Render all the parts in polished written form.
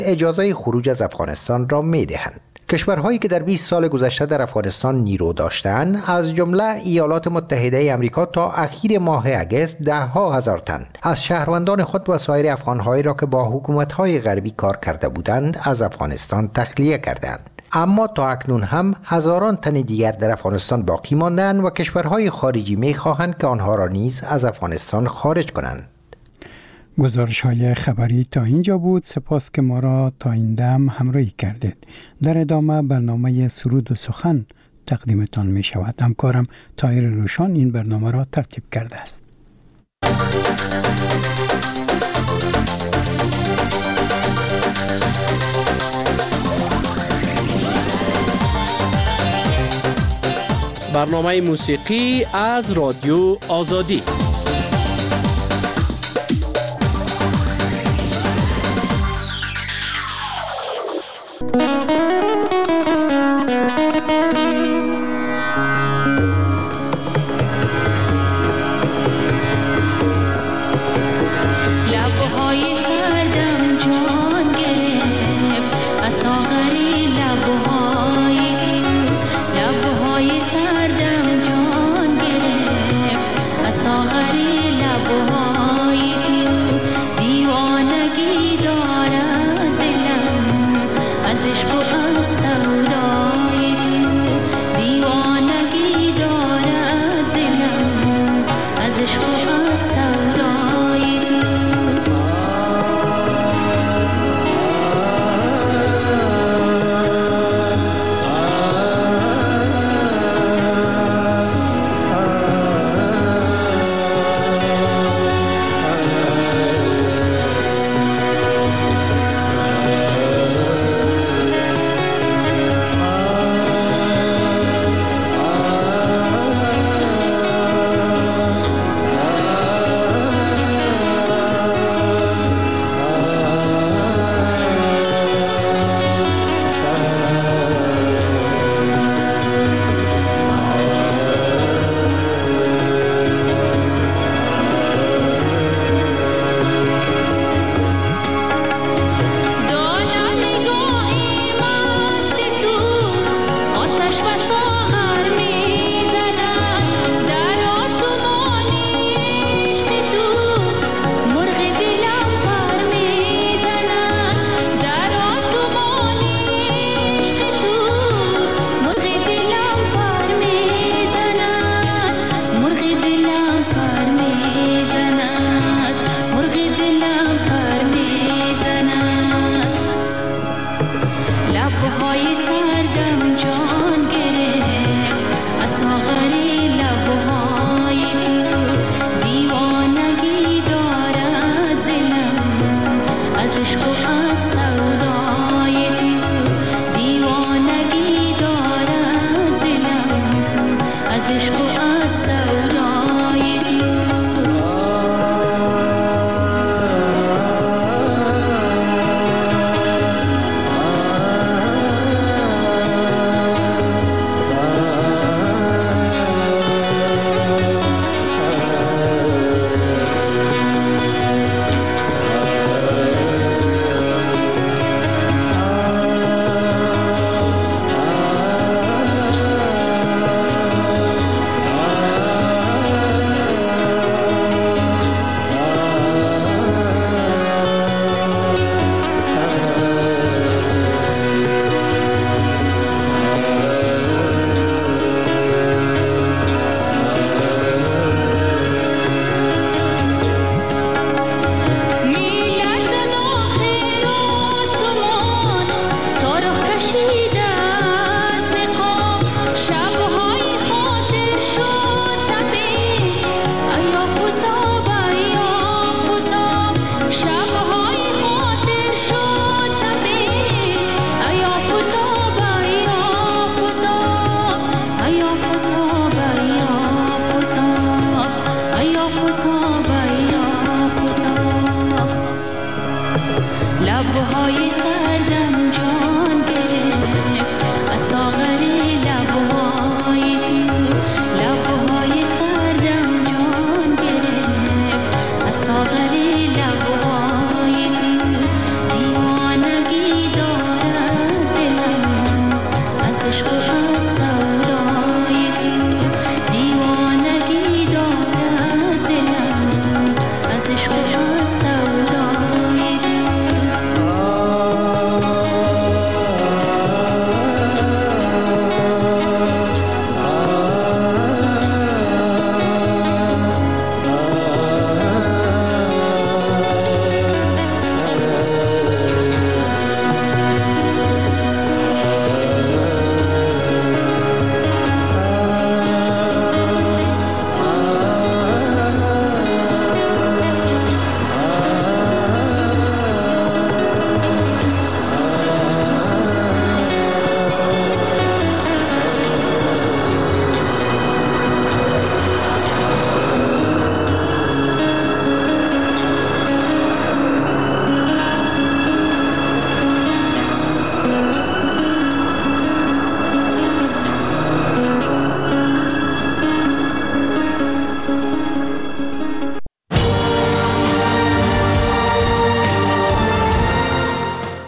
اجازه خروج از افغانستان را می‌دهند. کشورهایی که در 20 سال گذشته در افغانستان نیرو داشتند از جمله ایالات متحده آمریکا تا اخیر ماه اگست ده‌ها هزار تن از شهروندان خود و سایر افغان‌هایی را که با حکومت‌های غربی کار کرده بودند از افغانستان تخلیه کردند. اما تا اکنون هم هزاران تن دیگر در افغانستان باقی ماندند و کشورهای خارجی می‌خواهند که آنها را نیز از افغانستان خارج کنند. گزارش‌های خبری تا اینجا بود. سپاس که ما را تا این دم همراهی کردید. در ادامه برنامه سرود و سخن تقدیمتان می شود. همکارم طاهر روشان این برنامه را ترتیب کرده است. برنامه موسیقی از رادیو آزادی.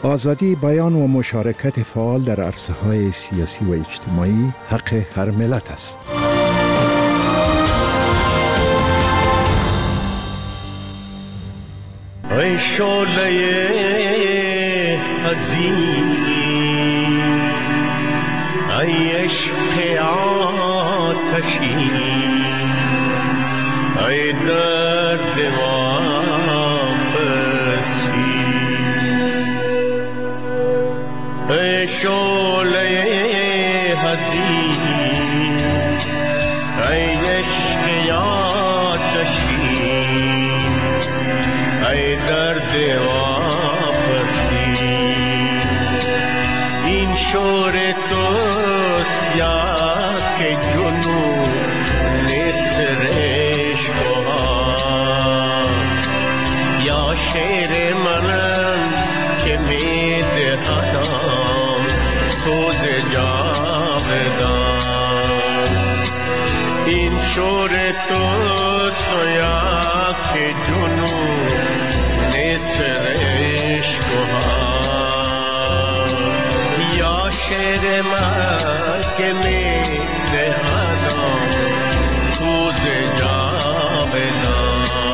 آزادی بیان و مشارکت فعال در عرصه‌های سیاسی و اجتماعی حق هر ملت است. ای شعله عظیم، ای عشق آتشی، ای درد واپسی، ای شعله عظیم، ای عشق آتشی، ای درد واپسی، این شور توست یا که جنون نسرش بهار، یا شعر منم که میدهدم سوز جاودان، این شور توست یا که جنون نسرش بهار، یا شعر من که میدهدم سوز جاودان.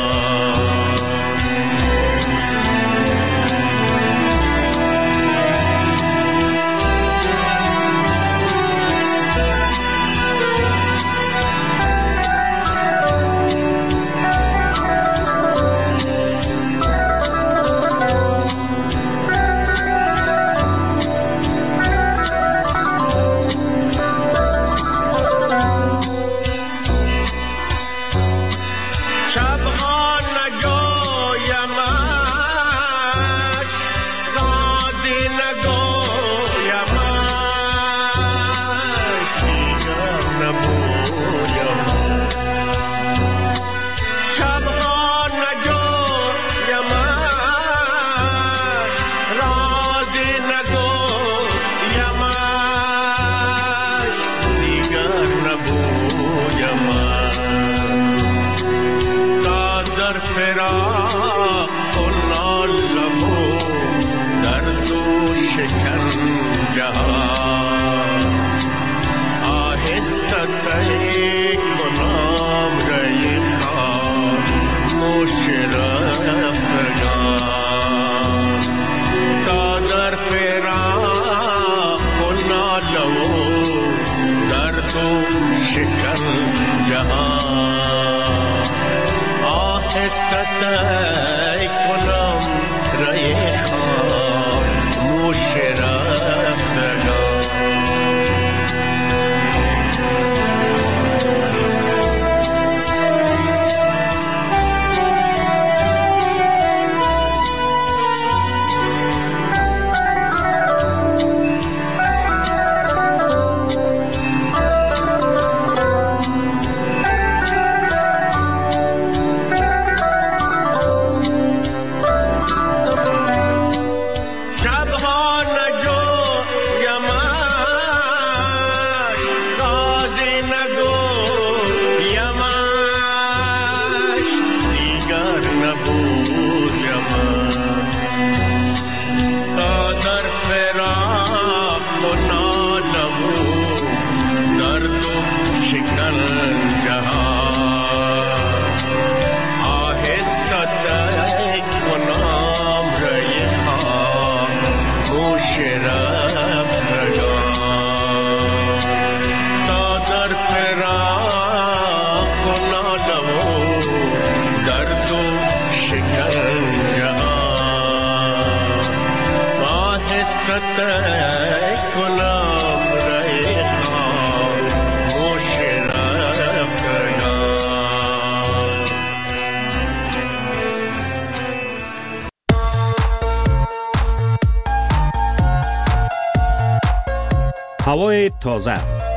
هوای تازه،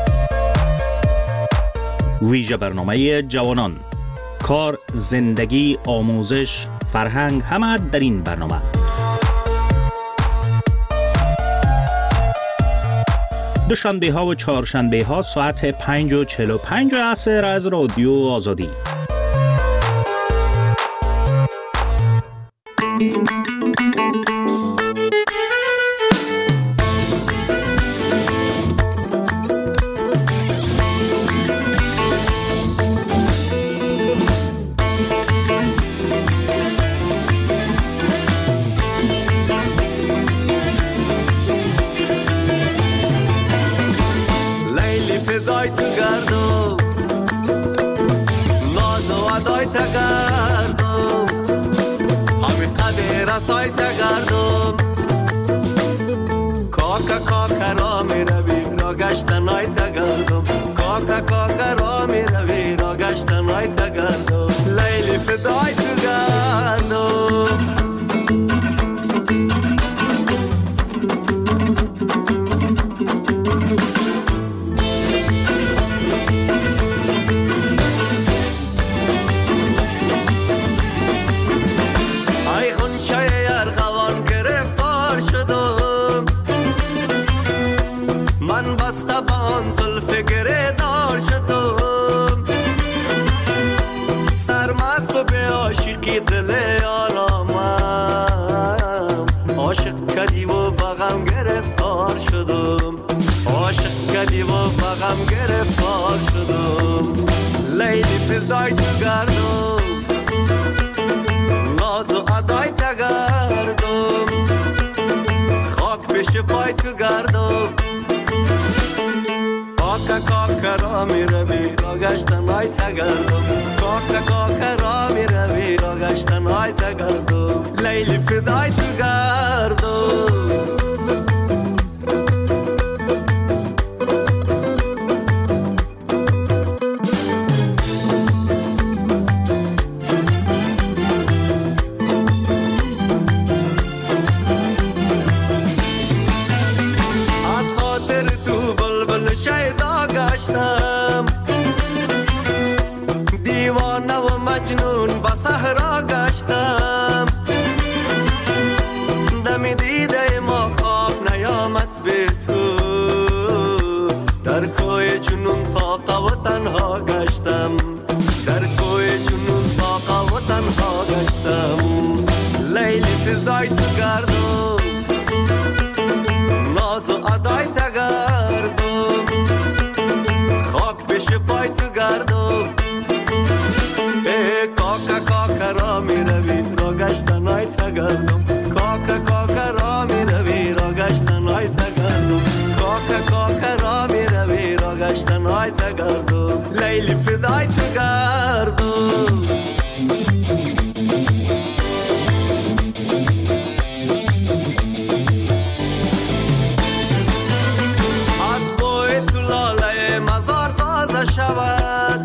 ویژه برنامه جوانان، کار، زندگی، آموزش، فرهنگ، همه در این برنامه. دوشنبه ها و چهارشنبه ها ساعت 5:45 عصر از رادیو آزادی. کاکا کاکا را می روی را گشتن های تگردم کاکا کاکا را می روی را گشتن های تگردم لیلی فدای تو گردم ای خونچه ارغوان گرفتار شدم من بسته با آن زلف گره دار شدم سرمست و به عاشقی دل آرامم عاشق کردی و بغم گرفتار شدم عاشق کردی و بغم گرفتار شدم لیلی فردای تو گردم ناز و ادای تگردم خاک پیش پای تو گردم کاکا کاکا را می روی را گشتن های تگردم کاکا کاکا را می روی را گشتن های تگردم لیلی فدای تو گردم شیدا گشتم دیوانه و مجنون به صحرا گشتم دم دیده ما خواب نیامد به تو در کوی جنون طاقه و تنها گشتم در کوی جنون طاقه و تنها گشتم لیلی فردای تو گردم ناز و ادای تگردم خاک پیش پای تو گردم کاکا کاکا را می روی را گشتن های تگردم کاکا کاکا را می روی را گشتن های تگردم کاکا کاکا را می روی را گشتن های تگردم لیلی فدای تو گردم شود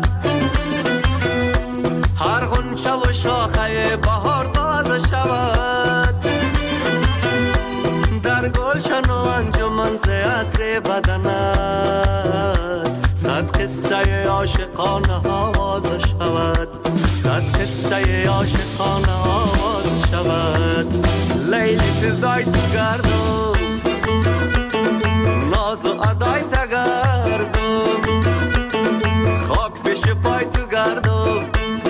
هر غنچه و شاخه بهار تازه شود در گلشن و انجمن ز عطر بدنت صد قصه عاشقانه آواز شود صد قصه عاشقانه آواز شود لیلی فردای تو گردم ناز و ادای تگردم خاک پیش پای تو گردم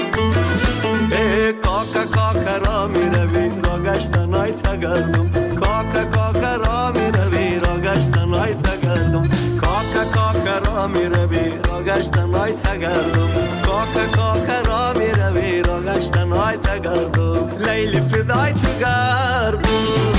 کاکا کاکا را می روی را گشتن های تگردم کاکا کاکا را می روی را گشتن های تگردم کاکا کاکا را می روی را گشتن های تگردم کاکا کاکا را می روی را گشتن های تگردم لیلی فدای تو گردم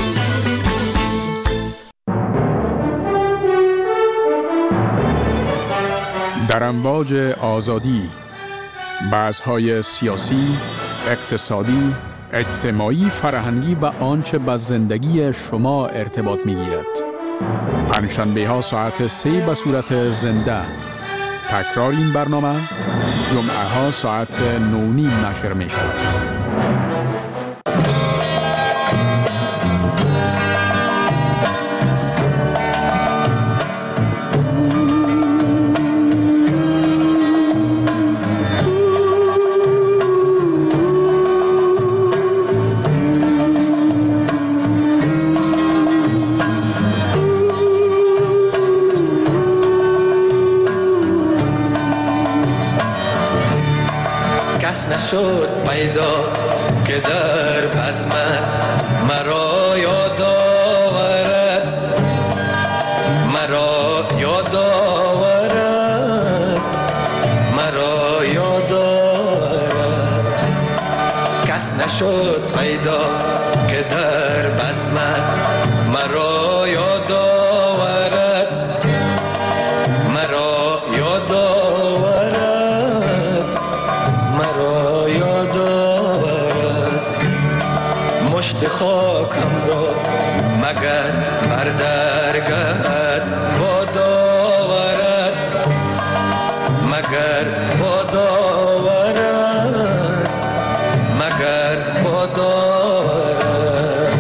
در امواج آزادی بحث‌های سیاسی، اقتصادی، اجتماعی، فرهنگی و آنچه به زندگی شما ارتباط می‌گیرد. پنجشنبه‌ها ساعت 3 به صورت زنده. تکرار این برنامه جمعه‌ها ساعت 9:30 نشر می‌شود. نشد پیدا که در بزمت مرا یاد آورد مرا یاد آورد مرا یاد آورد کس نشد پیدا که در بزمت مرا یاد آورد مرا یاد مشت خاکم را مگر بر درگهت باد آورد، مگر باد آورد، مگر باد آورد.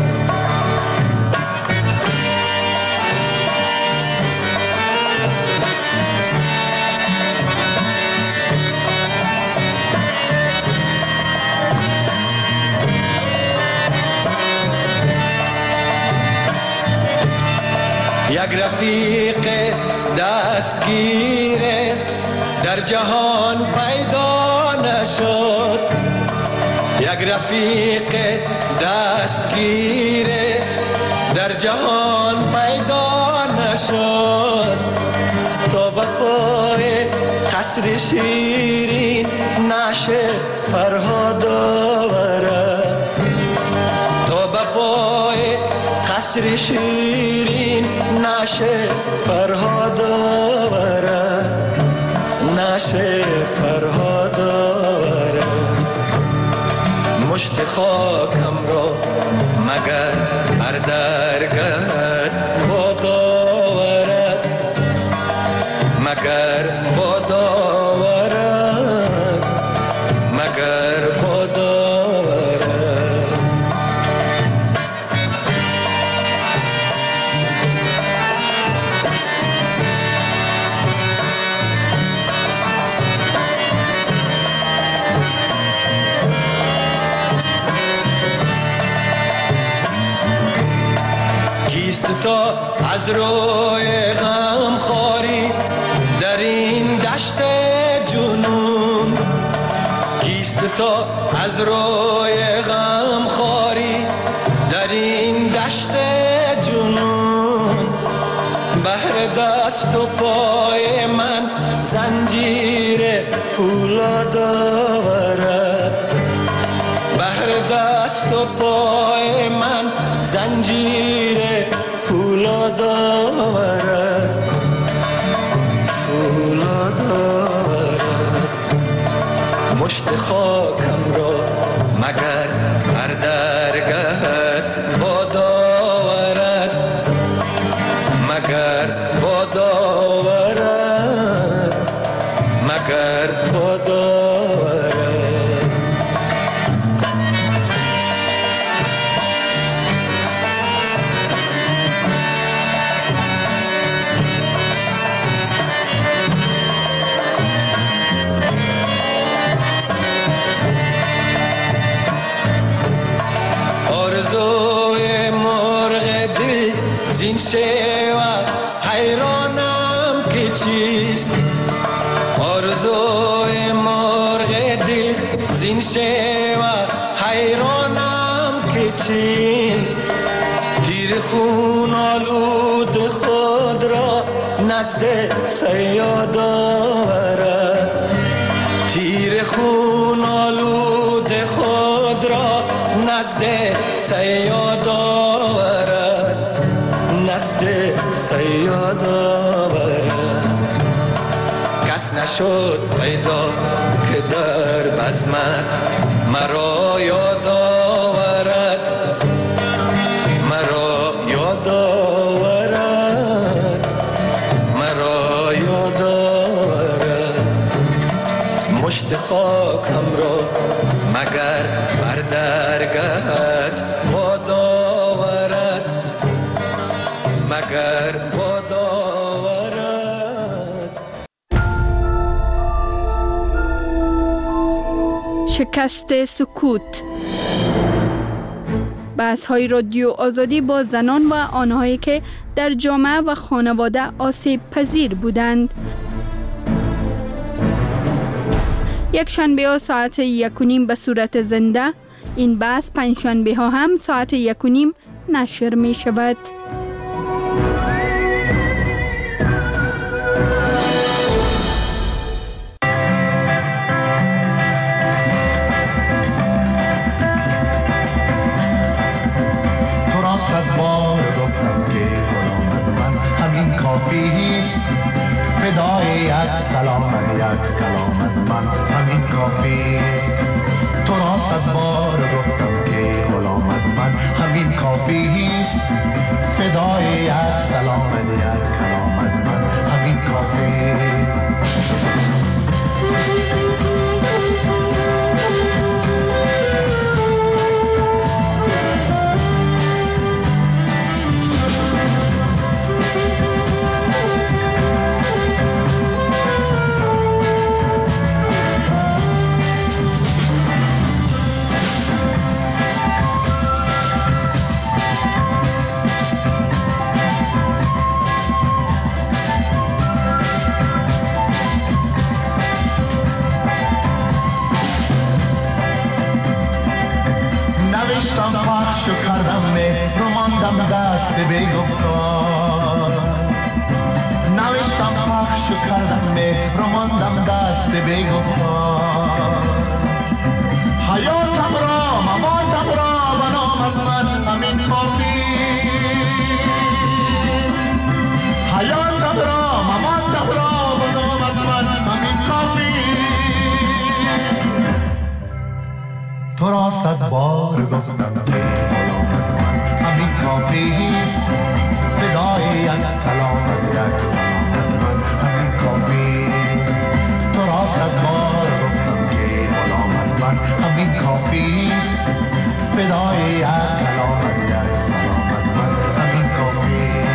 یک رفیق دستگیر در جهان پیدا نشد، یک رفیق دستگیر در جهان پیدا نشد. تا به پای قصر شیرین نشه فرهاد آورد، تا به پای قصر شیرین نشه فرهاد آورد، نشه فرهاد آورد. مشت خاکم را مگر بر درگهت باد آورد، مگر باد آورد، مگر باد آورد. تا از روی غم خاری در این دشت جنون، کیست تا از روی غم خاری در این دشت جنون. بهر دست و پای من زنجیر فولاد آورد، بهر دست و پای من زنجیر فولاد آورد، فولاد آورد. مشت خاکم را مگر بر درگهت باد آورد، مگر باد آورد، مگر باد آورد. آرزوی مرغ دل زین شیوه حیرانم که چیست، آرزوی مرغ دل زین شیوه حیرانم که چیست. تیر خون آلود خود را نزد صیاد آورد، تیر خون آلود خود را نزد صیاد آورد، نزد صیاد آورد. کس نشد پیدا که در بزمت مرا یاد آورد، مرا یاد آورد، مرا یاد آورد. مشت خاکم را مگر بر درگهت باد آورد، مگر باد آورد. شکست سکوت. بحث‌های رادیو آزادی با زنان و آنهایی که در جامعه و خانواده آسیب پذیر بودند. یک شنبه ها ساعت 1:30 به صورت زنده، این بحث پنجشنبه ها هم ساعت 1:30 نشر می شود. تو را 100 بار گفتم که غلامت من همین کافی است، فدای یک سلام یک کلامت من همین کافی است. تو را 100 بار گفتم که غلامت من همین کافی است، فدای یک یک کلامت من همین کافی. نوشتم پخش و کردم مهر و ماندم دست بی‌گفتار. نوشتم پخش و کردم مهر و ماندم دست بی‌گفتار. حیاتم را مماتم را به نامت من همین کافی. حیاتم را مماتم را به نامت من همین کافی. تو را 100 بار گفتم که کلامت من همین کافیست. فدای یک کلامت یک سلامت من همین کافیست. تو را 100 بار گفتم که کلامت من همین کافیست. فدای یک کلامت یک سلامت من همین کافیست.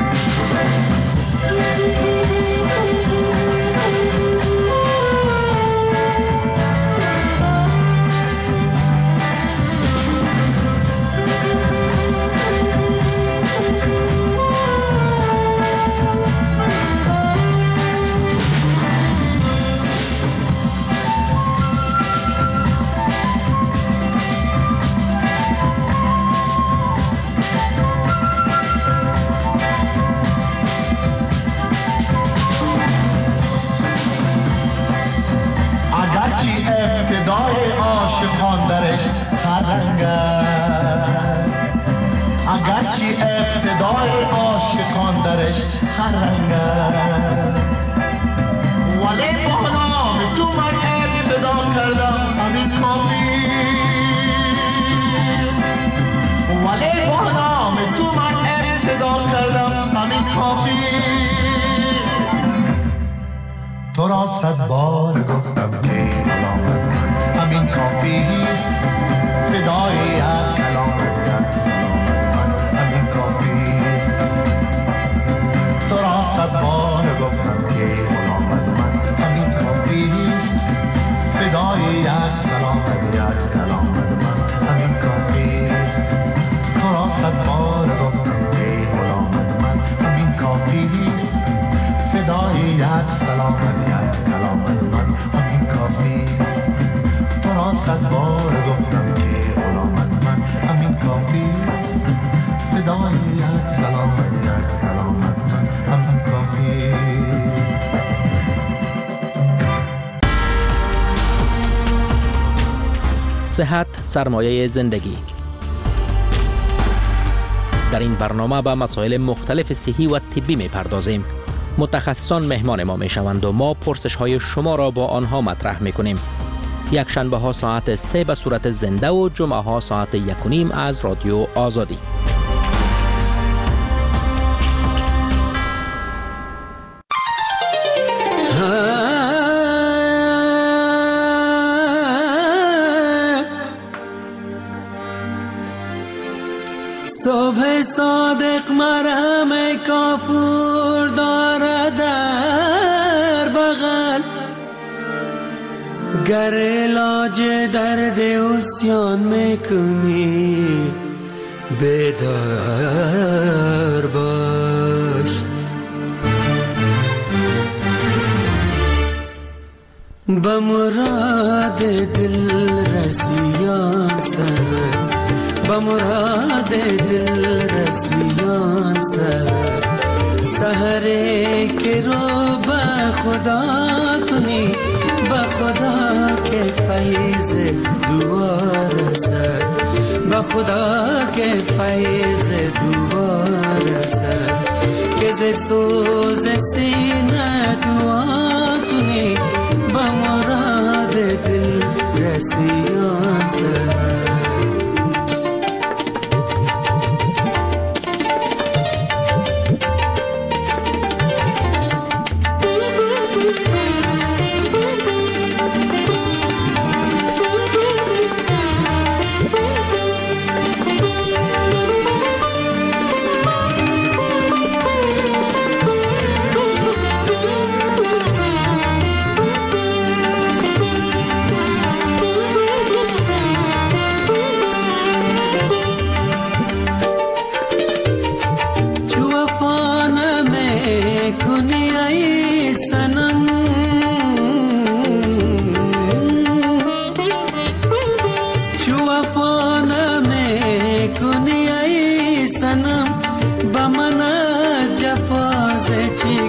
اگرچه ابتدای عاشقان درش هر رنگ است. اگرچه ابتدای عاشقان درش هر رنگ است. ولی با نام تو من ابتدا کردم همین کافی. ولی با نام تو من ابتدا کردم همین کافی. تو را 100 بار گفتم که کلامت من همین کافیست. فدای یک کلامت یک سلامت من همین کافیست. تو را 100 بار گفتم که کلامت من همین کافیست. فدای یک سلامت یک کلامت من همین کافیست. تو را 100 بار گفتم که کلامت من همین کافیست. فدای یک سلامت یک کلامت من همین کافیست. تو را 100 بار گفتم که کلامت من همین کافیست. فدای یک سلامت یک کلامت من همین کافیست. صحت سرمایه زندگی. در این برنامه به مسائل مختلف صحی و طبی می پردازیم. متخصصان مهمان ما می شوند و ما پرسش های شما را با آنها مطرح می کنیم. یک شنبه ها ساعت 3 به صورت زنده و جمعه ها ساعت 1:30 از رادیو آزادی. صبح صادق مرهم کافور دارد در بغل. گر علاج درد عصیان میکنی بیدار باش. به مراد دل رسیان سر، به مراد دل رسیان سر. سحره که رو به خدا کنی، به خدا که فیض دعا رسد، به خدا که فیض دعا رسد. که ز سوز سینه دعا کنی، به مراد دل رسیان سر.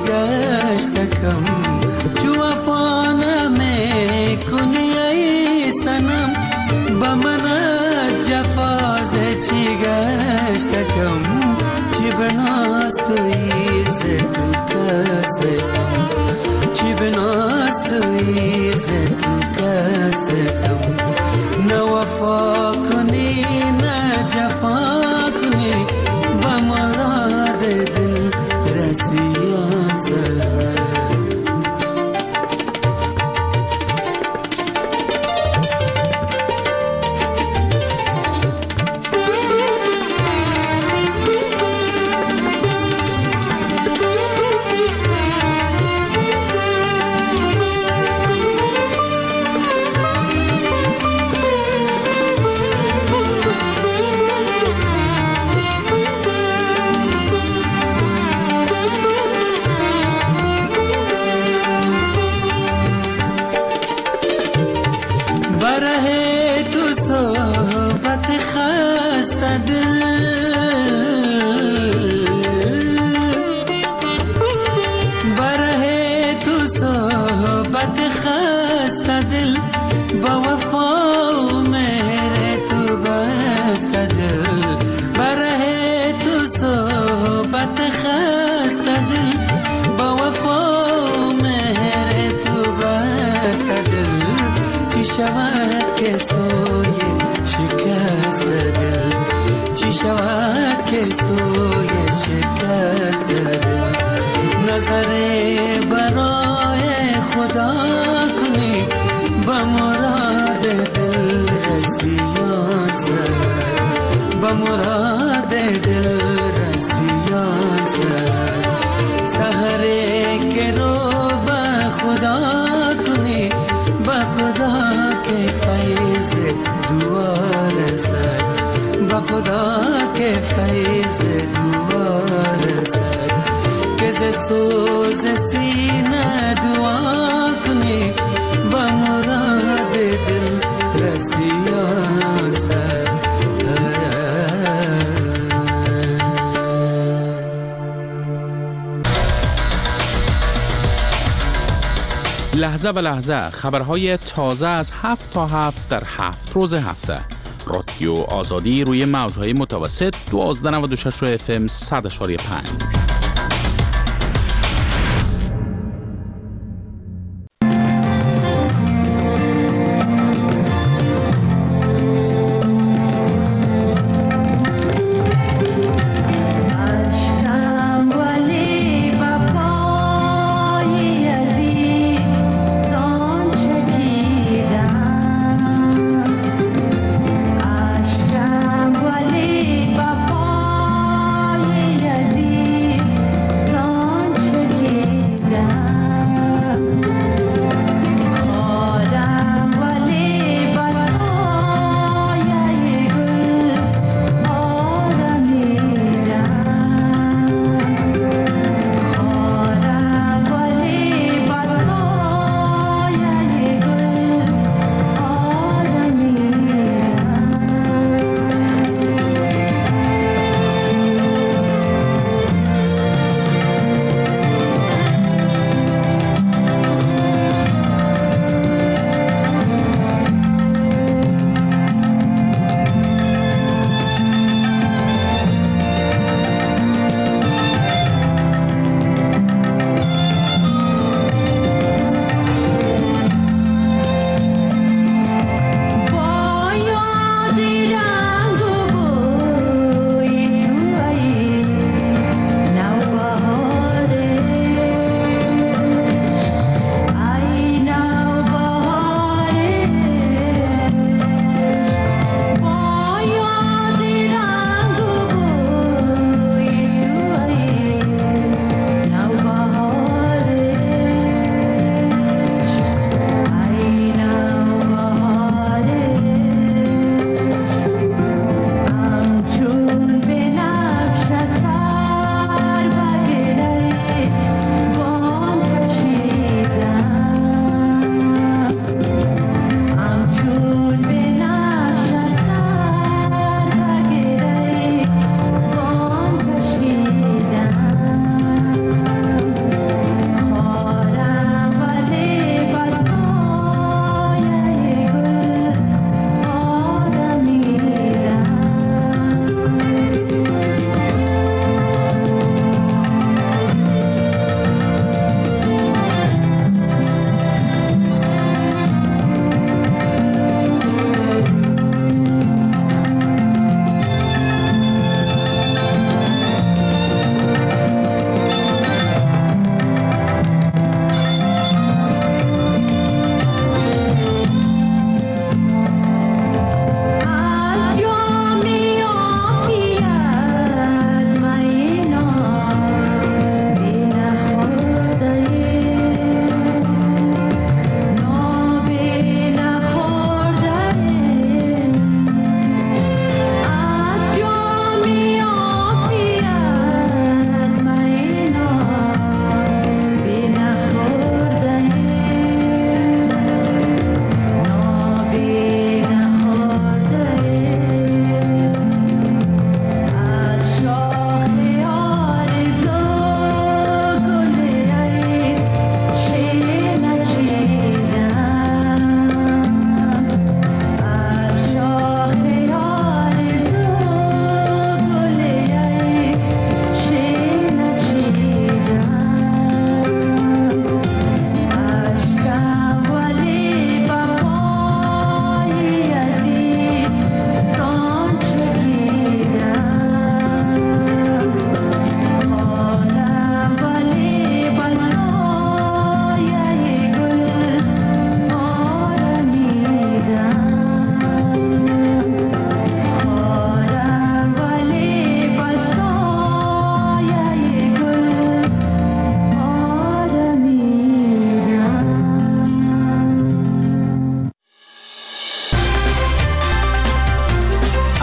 گشتکم چو وفا نمیکنی ای سنم با من جفاز چی گشتکم چی بناستوی زدو کستم چی بناستوی زدو کستم نه وفا کنی نه جفا کنی با مراد دل رسیان سر شود که سوی شکست دل چی شود که سوی شکست دل نظر برای خدا کنی با مراد دل رسیان سر با مراد دل رسیان سر سحر که رو با خدا کنی با خدا که فیض دوار سر با خدا که فیض دوار سر که ز سوز سینه دعا کنی با مراد دل رسیان سر لحظه به لحظه خبرهای تازه از 7 تا 7 در 7 روز هفته. رادیو آزادی روی موجهای متوسط 1296 FM 100.5.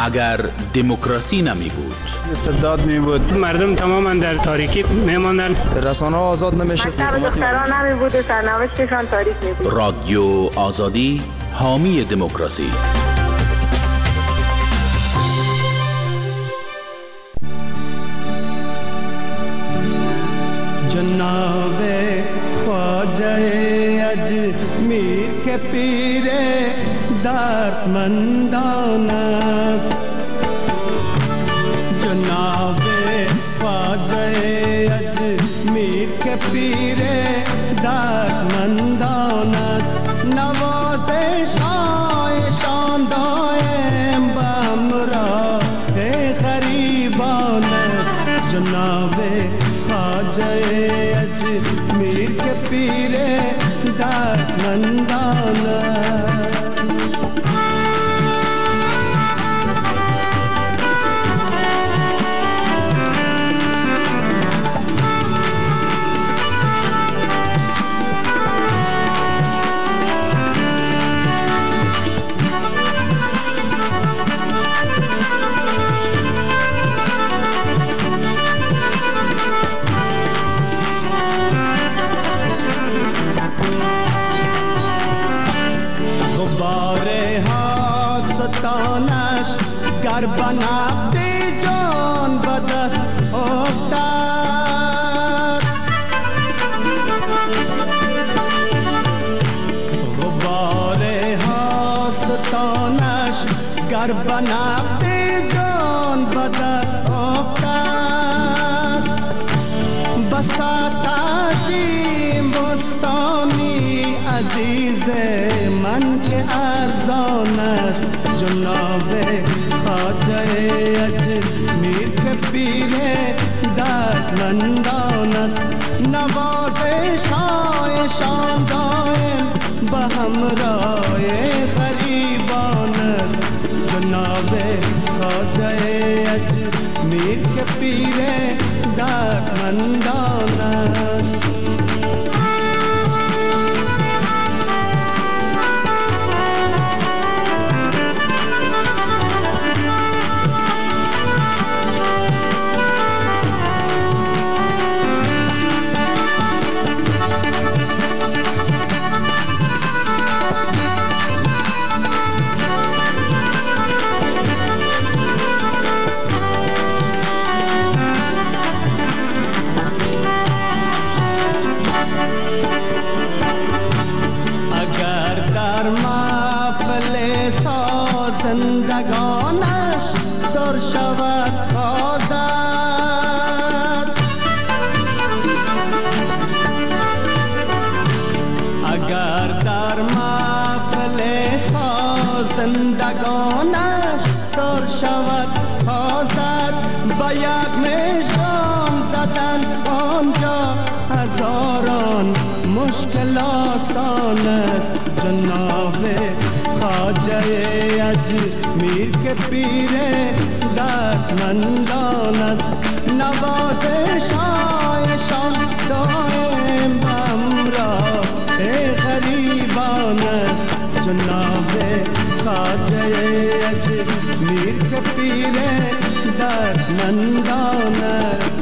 اگر دموکراسی نمی بود، استبداد می بود، مردم تماما در تاریکی می ماندن، رسانه ها آزاد نمیشد، دختران نمی بود و سرنوشتشان تاریک می بود. رادیو آزادی حامی دموکراسی. جناب خواجه اجمیر کے پیر دردمندان است، جناب خواجه اجمیر کے پیر دردمندان است، نوازش هایشان دائم به همراه غریبان است، جناب خواجه اجمیر کے پیر دردمندان است. گر بنقد جان به دست افتد، غبار هاستانش گر بنقد جان به دست افتد، بساط عظیم بستانی عزیز من که ارزان است، جناب خواجه اجمیر کے پیر دردمندان است، نوازش هایشان دائم به همراه غریبان است، جناب خواجه اجمیر کے پیر دردمندان است. زندگانش سر شود سازد، اگر در محفل زندگانش سر شود سازد، با یک مژگان زدن آنجا هزاران مشکل آسان است، جناب خواجه اجمیر کے پیر دردمندان است، نوازش هایشان دائم همراه غریبان است، جناب خواجه اجمیر کے پیر دردمندان است.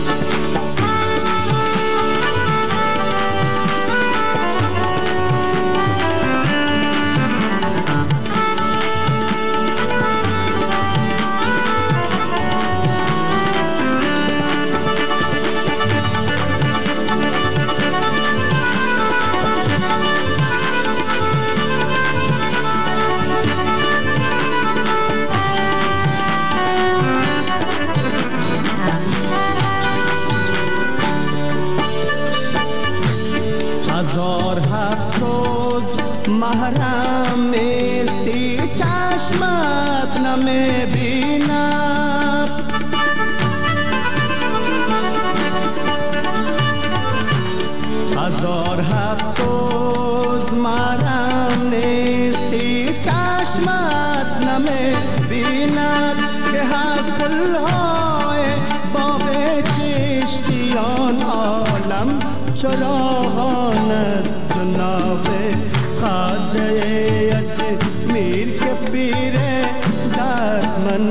محرم نیستی چشمت نمیبیند، هزار افسوس محرم نیستی چشمت نمیبیند، که از گلهای باغ چشتیان عالم چراغان است، جناب خواجه اجمیر کے پیر دردمندان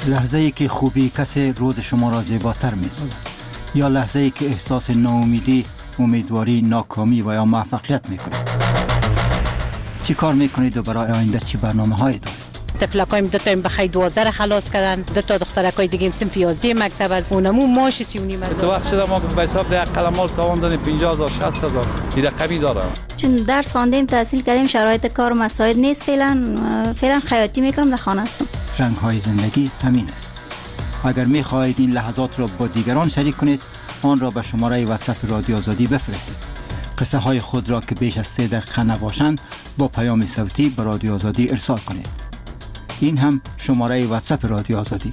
لحظه ای که خوبی کسی روز شما را زیباتر می سازد یا لحظه ای که احساس ناامیدی، امیدواری، ناکامی و یا موفقیت می کنید؟ چی کار می کنید و برای آینده چی برنامه هایی دارید؟ تفلکایم دو تا بخیر 12 خلاص کردن، دو تا دخترکای دیگه سنف 11 مکتب از اونمو ماش 39 هزار. تو وقت شده ما به حساب ده قلمال تاوان دادیم 50000 60000 دیگه کمی داره. چون درس خواندیم تحصیل کردیم شرایط کار مساعد نیست، فعلا خیاطی میکنم در خانه هستم. رنگ های زندگی همین است. اگر می خواهید این لحظات را با دیگران شریک کنید آن را به شماره واتساپ رادیو آزادی بفرستید. قصه های خود را که بیش از 3 دقیقه نباشند با پیام صوتی به رادیو آزادی ارسال کنید. این هم شماره واتساپ رادیو آزادی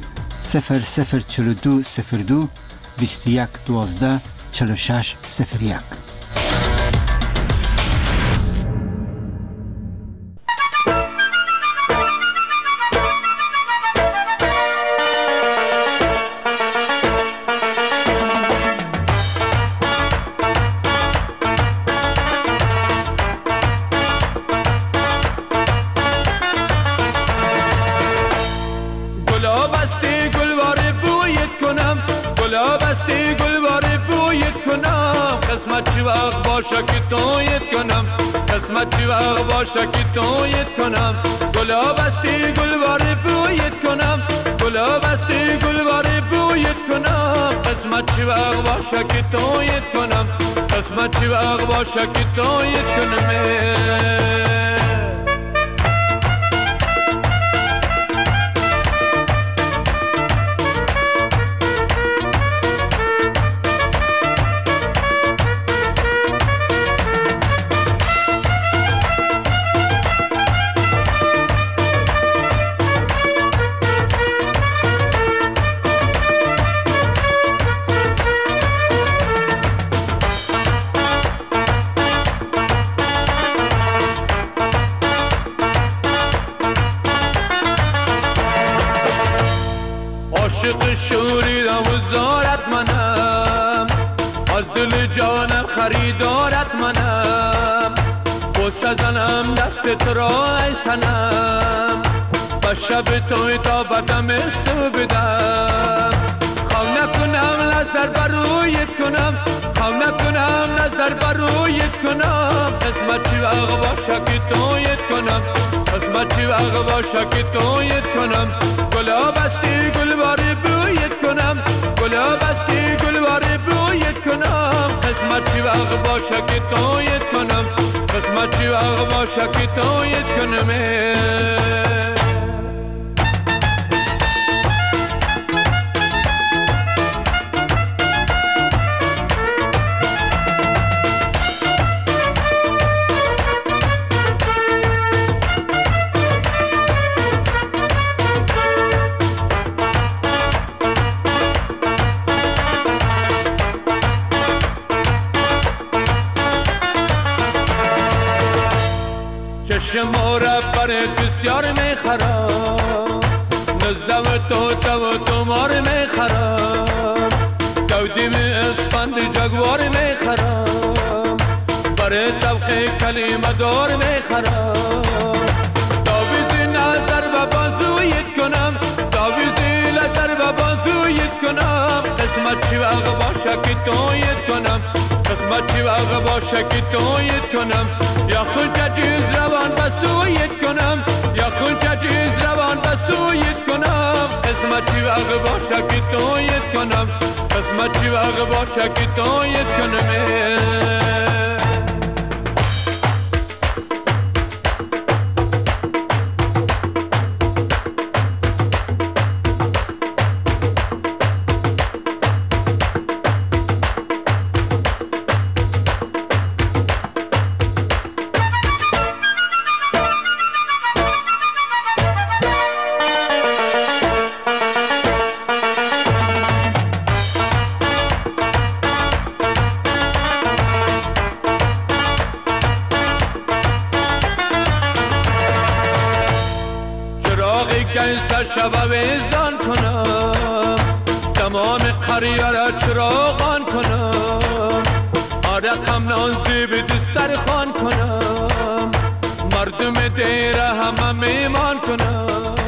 0042 02 21 12 46 01. شکی تویت کنم گلاب استی گلوار بویت کنم گلاب استی گلوار بویت کنم قسمت چی وقت باشه که تویت کنم قسمت چی وقت باشه که تویت کنم عاشق شوریدم و زارت منم از دل جانم خریدارت منم بوسه زنم دست تو را ای سنم و شب توی تا بدم سو بدم خواه نکنم نظر برویت کنم خواه نکنم نظر برویت کنم قسمت چی وقت باشه که تویت کنم قسمت چی وقت باشه که تویت کنم گلاب استی گلوار بویت کنم گلاب استی گلوار بویت کنم قسمت چی وقت باشه که تویت کنم قسمت چی وقت باشه که تویت کنم چشم را برای بسیار میخرم نزدم تو مار میخرم دودیم اسپند جگوار میخرم برای طبقه کلمه دار میخرم داویزی نظر و بازویت کنم داویزی نظر و بازویت کنم قسمت چی وقت باشه که تویت کنم قسمت چی وقت باشه که تویت کنم یا خود جیز روان بسویت کنم یا خود جیز روان بسویت کنم قسمت چی وقت باشه که تویت کنم قسمت چی وقت باشه که تویت کنم شب ویزان کنم تمام قریه را چراغان کنم رقم نانزی به دسترخوان کنم مردم دیره همه میمان کنم